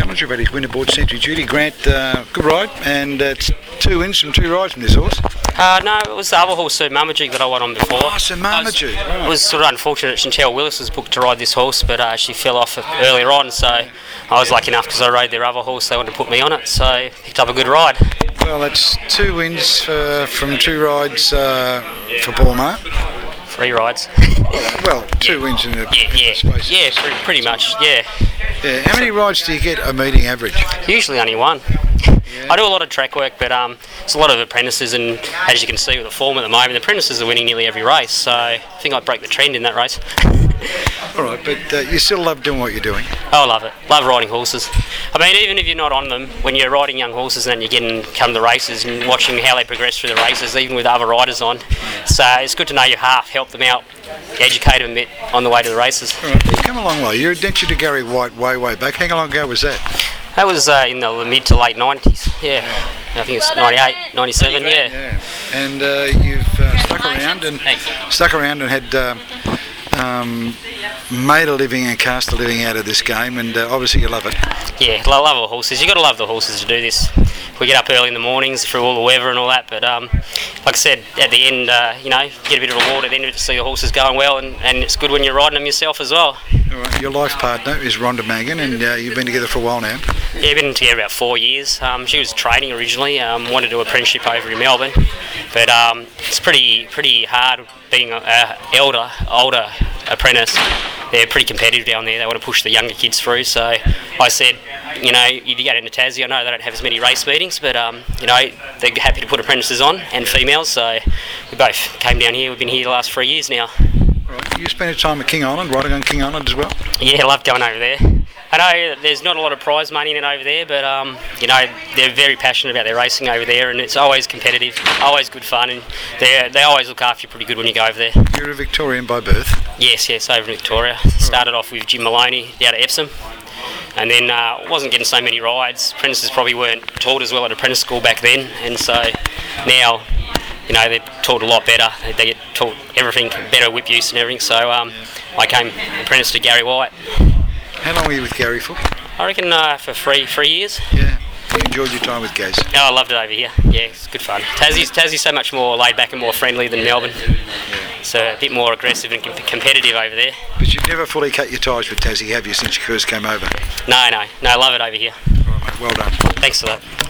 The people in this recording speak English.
Mamager about his winter board Century Duty. Grant, good ride, and it's 2 wins from 2 rides from this horse. No, it was the other horse, Sir Marmaduke, that I won on before. Oh, Sir Marmaduke. Right. It was sort of unfortunate. Chantel Willis was booked to ride this horse, but she fell off earlier on, so I was lucky enough because I rode their other horse. They wanted to put me on it, so I picked up a good ride. Well, that's 2 wins from 2 rides for Paul Maher. 3 rides. Well, 2 wins in the space. Yeah, pretty much, yeah. How many rides do you get a meeting average? Usually only 1. I do a lot of track work, but it's a lot of apprentices, and as you can see with the form at the moment, the apprentices are winning nearly every race, so I think I broke the trend in that race. All right, but you still love doing what you're doing? Oh, I love it. Love riding horses. I mean, even if you're not on them, when you're riding young horses and then you come to the races and watching how they progress through the races, even with other riders on, so it's good to know you help them out, educate them a bit on the way to the races. All right, you've come a long way. You're adventure to Gary White way back. How long ago was that? That was in the mid to late 90s, yeah. I think it's 98, 97, yeah. And you've stuck around and had made a living and cast a living out of this game, and obviously you love it. Yeah, I love the horses. You've got to love the horses to do this. We get up early in the mornings through all the weather and all that, but like I said, at the end, you get a bit of reward at the end of it to see the horses going well, and it's good when you're riding them yourself as well. All right, your life partner is Rhonda Mangan, and you've been together for a while now. Yeah, we've been together about 4 years. She was training originally, wanted to do an apprenticeship over in Melbourne, but it's pretty hard being an older apprentice. They're pretty competitive down there. They want to push the younger kids through. So I said, you get into Tassie, I know they don't have as many race meetings, but they're happy to put apprentices on and females. So we both came down here. We've been here the last 3 years now. Right. You spent time at King Island, riding on King Island as well? Yeah, I love going over there. I know there's not a lot of prize money in it over there, but they're very passionate about their racing over there, and it's always competitive, always good fun, and they always look after you pretty good when you go over there. You're a Victorian by birth? Yes, over in Victoria. Started off with Jim Maloney out of Epsom, and then wasn't getting so many rides. Apprentices probably weren't taught as well at apprentice school back then, and so now they're taught a lot better. They get taught everything, better whip use and everything. So I came apprentice to Gary White. How long were you with Gary for? I reckon for 3 years. Yeah. You enjoyed your time with Gaz? Oh, I loved it over here. Yeah, it's good fun. Tassie's so much more laid back and more friendly than Melbourne. Yeah. So a bit more aggressive and competitive over there. But you've never fully cut your ties with Tassie, have you, since you first came over? No, I love it over here. All right, mate, well done. Thanks for that.